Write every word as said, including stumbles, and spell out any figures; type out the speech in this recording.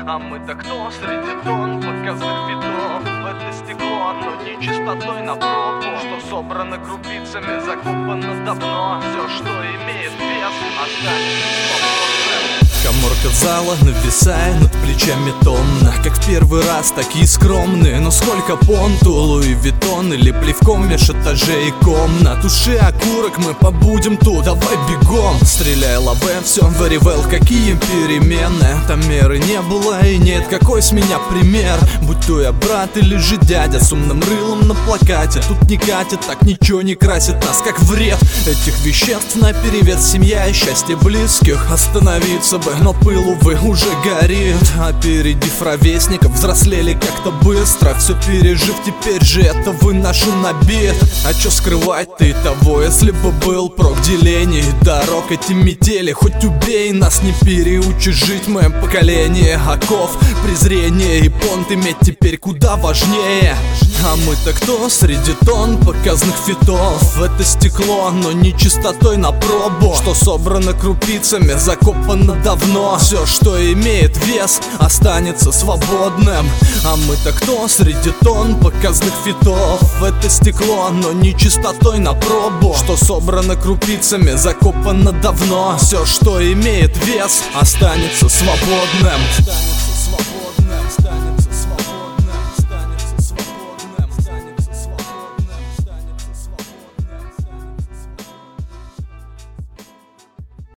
А мы-то кто среди тонн показных фитов? Это стекло, но не чистотой на пробу, что собрано крупицами, закопано давно. Все, что имеет вес, останется свободным. Каморка зала, нависая над плечами тонна. Как в первый раз, такие скромные, но сколько понту, Луи Виттон или плевком меж этажей и комнат. Туши окурок, мы побудем тут, давай бегом. Стреляй лаве, все, very well, какие перемены. Там меры не было и нет, какой с меня пример. Будь то я брат или же дядя с умным рылом на плакате. Тут не катит, так ничего не красит нас, как вред этих веществ наперевес. Семья и счастье близких, остановиться бы, но пыл, увы, уже горит. Опередив ровесников, взрослели как-то быстро. Все пережив, теперь же это выношу на бит. А чё скрывать-то и того, если бы был прок делений дорог эти метели. Хоть убей, нас не переучишь жить в моем поколении. Оков, презрение и понт иметь теперь куда важнее. А мы-то кто среди тонн показных фитов? Это стекло, но не чистотой на пробу, что собрано крупицами, закопано давно. Все, что имеет вес, останется свободным. А мы-то кто среди тонн показных фитов? Это стекло, но не чистотой на пробу, что собрано крупицами, закопано давно. Все, что имеет вес, останется свободным.